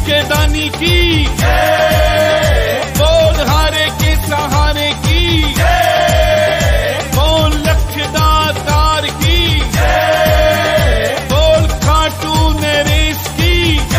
के दानी की, बोल हारे के सहारे की, बोल लक्ष्यदातार की, बोल खाटू नरेश की।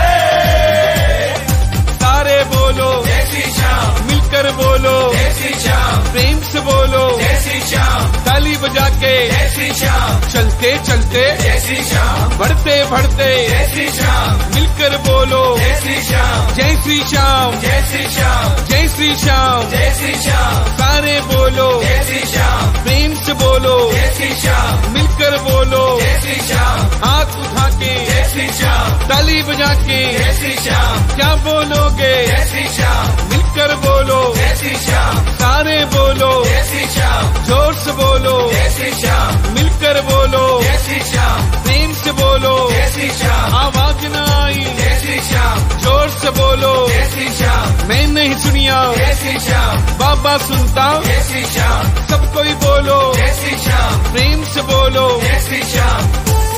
सारे बोलो जय श्री श्याम, मिलकर बोलो जय श्री श्याम, प्रेम से बोलो जय श्री श्याम, ताली बजा के जय श्री श्याम, चलते चलते जय श्री श्याम, बढ़ते बढ़ते जय श्री श्याम, मिलकर बोलो जय श्री श्याम, जय श्री श्याम, जय श्री श्याम, जय श्री श्याम। जय श्री श्याम, सारे बोलो जय श्री श्याम, प्रेम से बोलो जय श्री श्याम, मिलकर बोलो जय श्री श्याम, हाथ उठा के जय श्री श्याम, ताली बजा के जय श्री श्याम, क्या बोलोगे जय श्री श्याम, मिलकर बोलो जय श्री श्याम, सारे बोलो जय श्री श्याम, जोर से बोलो जय श्री श्याम, मिलकर बोलो जय श्री श्याम, प्रेम से बोलो जय श्री श्याम, आवाज न आई जय श्री श्याम, जोर से बोलो जय श्री श्याम, मैं नहीं सुनिया जय श्री श्याम, बाबा सुनता जय श्री श्याम, सब कोई बोलो जय श्री श्याम, प्रेम से बोलो जय श्री श्याम,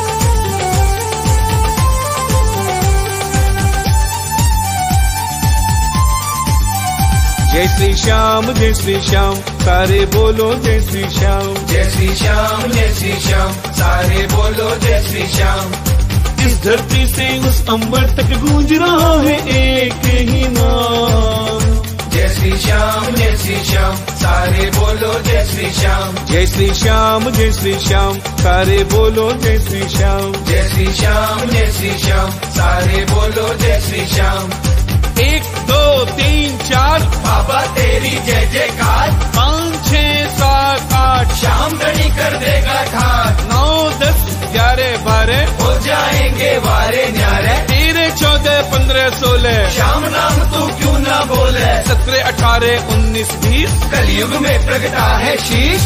जय श्री श्याम जय श्री श्याम सारे बोलो जय श्री श्याम। जय श्री श्याम, जय श्री श्याम, सारे बोलो जय श्री श्याम। इस धरती से उस अंबर तक गूंज रहा है एक ही नाम। जय श्री श्याम, जय श्री श्याम, सारे बोलो जय श्री श्याम। जय श्री श्याम जय श्री श्याम सारे बोलो जय श्री श्याम। जय श्री श्याम, जय श्री श्याम, सारे बोलो जय श्री श्याम। 1 2 3 4 बाबा तेरी जय जयकार, 5 6 7 8 श्याम गणी कर देगा ठाक, 9 10 11 12 हो जाएंगे वारे न्यारे। 13 14 15 16 श्याम नाम तू क्यों ना बोले, 17 18 19 20 कलयुग में प्रगटा है शीश।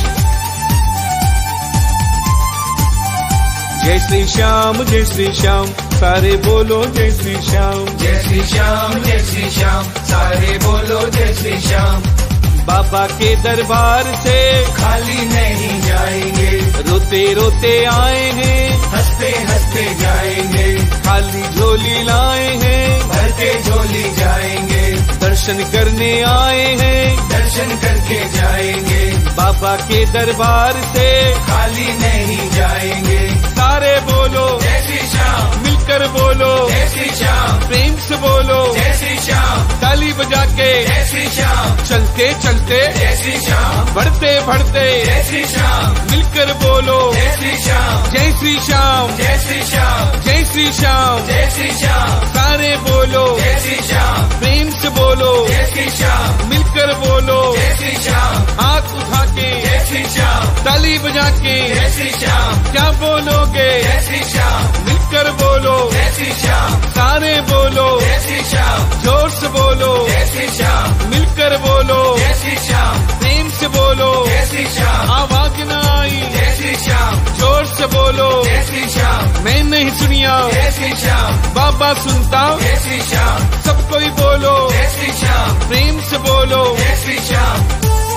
जय श्री श्याम जय श्री श्याम सारे बोलो जय श्री श्याम। जय श्री श्याम, जय श्री श्याम, सारे बोलो जय श्री श्याम। बाबा के दरबार से खाली नहीं जाएंगे, रोते रोते आए हैं, हंसते हंसते जाएंगे, खाली झोली लाए हैं, भर के झोली जाएंगे, दर्शन करने आए हैं, दर्शन करके जाएंगे, बाबा के दरबार से खाली नहीं जाएंगे। सारे बोलो जय श्री श्याम, मिलकर बोलो जय श्री श्याम, प्रेम से बोलो जय श्री श्याम, ताली बजा के जय श्री श्याम, चलते चलते जय श्री श्याम, बढ़ते बढ़ते जय श्री श्याम, मिलकर बोलो जय श्री श्याम, जय श्री श्याम जय श्री श्याम, जय श्री श्याम। जय श्री श्याम, सारे बोलो जय श्री श्याम, प्रेम से बोलो जय श्री श्याम, मिलकर बोलो जय श्री श्याम, हाथ उठा के जय श्री श्याम, ताली बजा के जय श्री श्याम, क्या बोलोगे जय श्री श्याम, मिलकर बोलो जय श्री श्याम, सारे बोलो जय श्री श्याम, जोर से बोलो जय श्री श्याम, मिलकर बोलो जय श्री श्याम, प्रेम से बोलो जय श्री श्याम, आवाज न आई जय श्री श्याम, जोर से बोलो जय श्री श्याम, मैं नहीं सुनिया जय श्री श्याम, बाबा सुनता जय श्री श्याम, सब कोई बोलो जय श्री श्याम, प्रेम से बोलो जय श्री श्याम।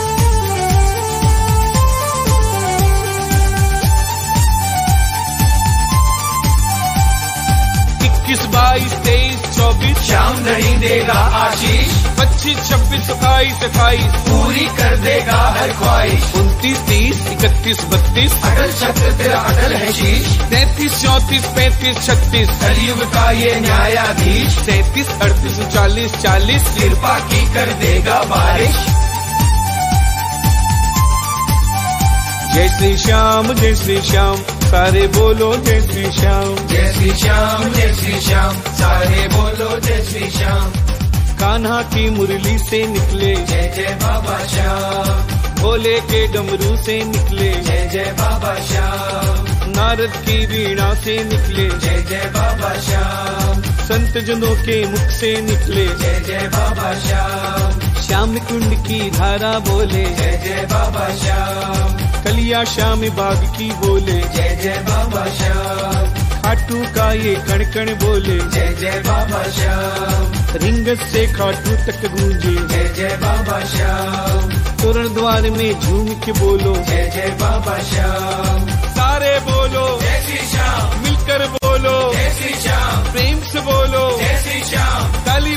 21 22 23 24 श्याम नहीं देगा आशीष, 25 26 27 28 पूरी कर देगा हर ख्वाहिश। 29 30 31 32 अटल शक्ति तेरा अटल है शीश, 33 34 35 36 कलयुग का ये न्यायाधीश, 37 38 39 40 कृपा की कर देगा बारिश। जय श्री श्याम जय श्री श्याम सारे बोलो जय श्री श्याम। जय श्री श्याम, जय श्री श्याम, सारे बोलो जय श्री श्याम। कान्हा की मुरली से निकले जय जय बाबा श्याम, भोले के डमरू से निकले जय जय बाबा श्याम, नारद की वीणा से निकले जय जय बाबा श्याम, संत जनों के मुख से निकले जय जय बाबा श्याम, श्याम कुंड की धारा बोले जय जय बाबा श्याम, कलिया श्याम बाग की बोले जय जय बाबा श्याम, खाटू का ये कण कण बोले जय जय बाबा श्याम, रिंगस से खाटू तक गूंजे जय जय बाबा श्याम, तोरण द्वार में झूम के बोलो जय जय बाबा श्याम। सारे बोलो जय श्री श्याम, मिलकर बोलो जय श्री श्याम, प्रेम से बोलो जय श्री श्याम, ताली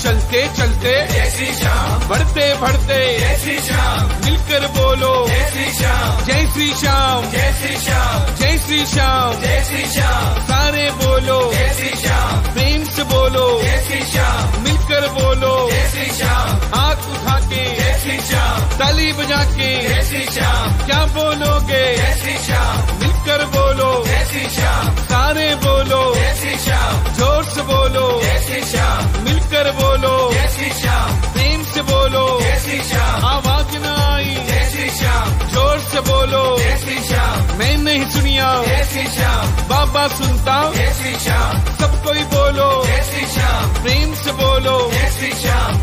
चलते चलते जय श्री श्याम, बढ़ते बढ़ते जय श्री श्याम, मिलकर बोलो जय श्री श्याम, जय श्री श्याम, जय श्री श्याम, जय श्री श्याम, जय श्री श्याम, सारे बोलो जय श्री श्याम, प्रेम से बोलो जय श्री श्याम, मिलकर बोलो जय श्री श्याम, हाथ उठा के जय श्री श्याम, ताली बजा के जय श्री श्याम, क्या बोलोगे जय श्री श्याम, मिलकर बोलो जय श्री श्याम, सारे बोलो जय श्री श्याम, जोर से बोलो जय श्री श्याम, मिलकर बोलो जय श्री श्याम, प्रेम से बोलो जय श्री श्याम, आवाज न आई जय श्री श्याम, जोर से बोलो जय श्री श्याम, मैं नहीं सुनिया जय श्री श्याम, बाबा सुनता जय श्री श्याम, सब कोई बोलो जय श्री श्याम, प्रेम से बोलो जय श्री श्याम,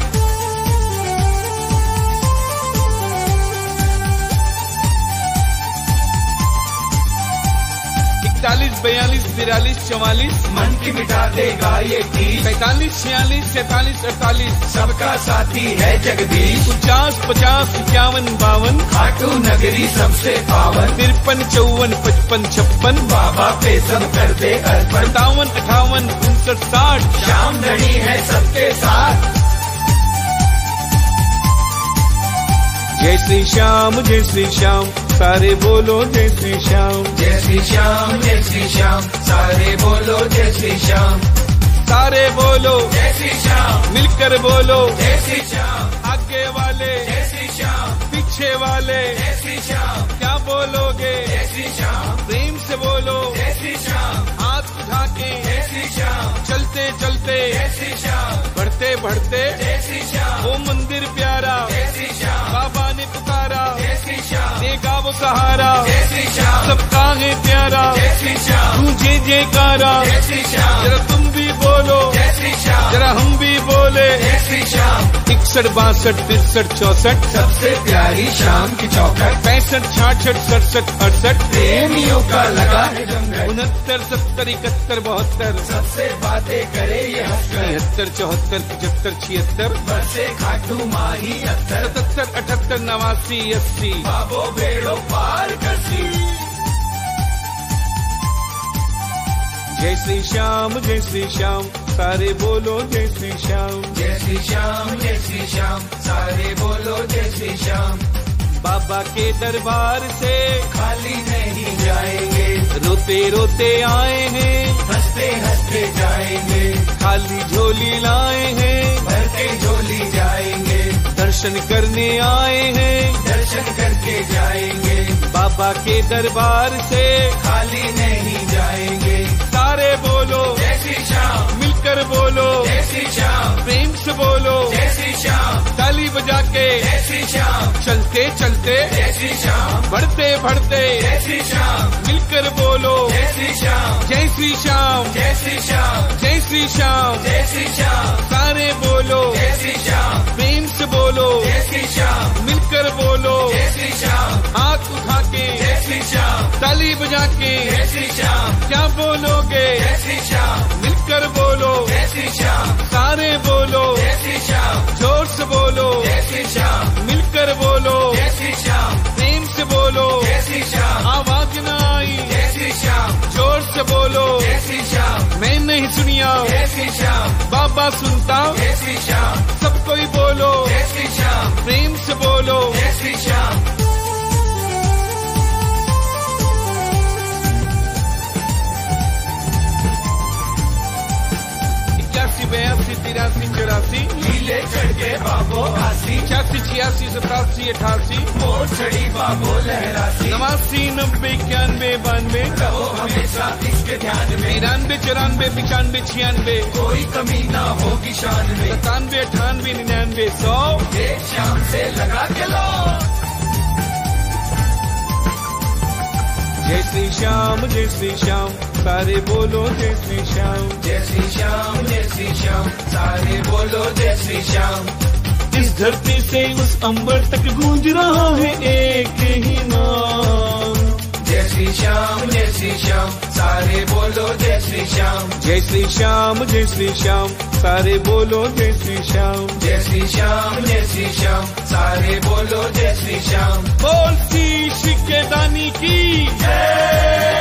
41, 42, 43, 44 मन की मिटा देगा ये तीस, 45, 46, 47, 48 सबका साथी है जगदीश, 49, 50, 51, 52 खाटू नगरी सबसे पावन, 53, 54, 55, 56 बाबा पे सब कर दे अर्पण, 57, 58, 59, 60 श्याम धनी है सबके साथ, जय श्री श्याम, जय श्री श्याम, सारे बोलो जय श्री श्याम, जय श्री श्याम, जय श्री श्याम, सारे बोलो जय श्री श्याम, सारे बोलो जय श्री श्याम, मिलकर बोलो जय श्री श्याम, आगे वाले जय श्री श्याम, पीछे वाले जय श्री श्याम, क्या बोलोगे जय श्री श्याम, प्रेम से बोलो जय श्री श्याम, हाथ उठा के जय श्री श्याम, चलते चलते जय श्री श्याम, बढ़ते बढ़ते जय श्री श्याम, वो मंदिर प्यारा जय श्री श्याम, बाबा ने पुकारा जय श्री श्याम, देगा वो सहारा जय श्री श्याम, सबका है प्यारा जय श्री श्याम, तुझे जयकारा जय श्री श्याम, जरा तुम भी बोलो जय श्री श्याम, जरा हम भी बोले जय श्री श्याम, 61, 62, 63, 64 सबसे प्यारी शाम की चौखट, 65, 66, 67, 68 प्रेमियों का लगा है जंगल, 69, 70, 71, 72 सबसे बातें करे ये हंसकर, 73, 74, 75, 76 बरसे खाटू माही अत्तर, 77, 78, 89, 80 बाबो बेड़ो पार करसी, जय श्री श्याम, जय श्री श्याम, सारे बोलो जय श्री श्याम, जय श्री श्याम, जय श्री श्याम, सारे बोलो जय श्री श्याम, बाबा के दरबार से खाली नहीं जाएंगे, रोते रोते आए हैं हंसते हंसते जाएंगे, खाली झोली लाए हैं भर के झोली जाएंगे, दर्शन करने आए हैं दर्शन करके जाएंगे, बाबा के दरबार से खाली नहीं जाएंगे, सारे बोलो जय श्री श्याम, मिलकर बोलो जय श्री श्याम, प्रेम से बोलो जय श्री श्याम, ताली बजा के जय श्री श्याम, चलते चलते जय श्री श्याम, बढ़ते बढ़ते जय श्री श्याम, मिलकर बोलो जय श्री श्याम, जय श्री श्याम, जय श्री श्याम, जय श्री श्याम, जय श्री श्याम, सारे बोलो जय श्री श्याम, प्रेम से बोलो जय श्री श्याम, मिलकर बोलो जय श्री श्याम, हाथ उठा के जय श्री श्याम, ताली बजा के जय श्री श्याम, क्या बोलोगे जय श्री श्याम, मिलकर बोलो जय श्री श्याम, सारे बोलो जय श्री श्याम, जोर से बोलो जय श्री श्याम, मिलकर बोलो जय श्री श्याम, प्रेम से बोलो जय श्री श्याम, आवाज न आई जय श्री श्याम, जोर से बोलो जय श्री श्याम, मैं नहीं सुनिया जय श्री श्याम, बाबा सुनता जय श्री श्याम, सब कोई बोलो जय श्री श्याम, प्रेम से बोलो जय श्री श्याम, 81, 82, 83, 84 लीले चढ़ के बाबो आसी, 86, 86, 87, 88 मोर चढ़ी बाबो लहरासी, 89, 90, 91, 92 रहो हमेशा इसके ध्यान में, 93, 94, 95, 96 कोई कमी ना होगी शान में, 97, 98, 99, 100 एक शाम से लगा के लो, जय श्री श्याम, जय श्री श्याम, सारे बोलो जय श्री श्याम, जय श्री श्याम, जय श्री श्याम, सारे बोलो जय श्री श्याम, इस धरती से उस अंबर तक गूंज रहा है एक ही नाम, जय श्री श्याम, जय श्री श्याम, सारे बोलो जय श्री श्याम, जय श्री श्याम, जय श्री श्याम, सारे बोलो जय श्री श्याम, जय श्री श्याम, जय श्री श्याम, सारे बोलो जय श्री श्याम, बोल शीश के दानी की जय।